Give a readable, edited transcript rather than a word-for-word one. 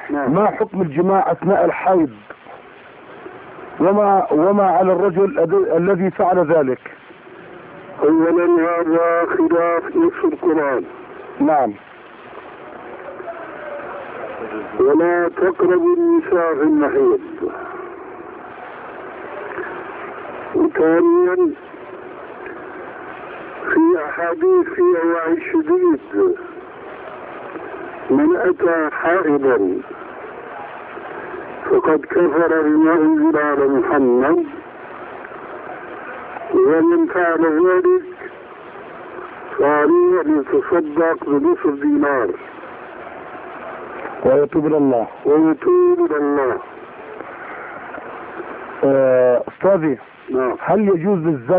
نعم. ما حكم الجماع أثناء الحيض؟ وما على الرجل الذي فعل ذلك؟ اولا هذا خلاف نص القرآن. نعم. ولا تقربوا النساء في المحيض. وثانيا في احاديث فيها وعي شديد: من اتى حائضا فقد كفر بما انزل على محمد، ومن فعل ذلك فعليه ان يتصدق بنصف دينار ويتوب إلى الله. ويتوب الى الله. أستاذي، نعم. هل يجوز للزوج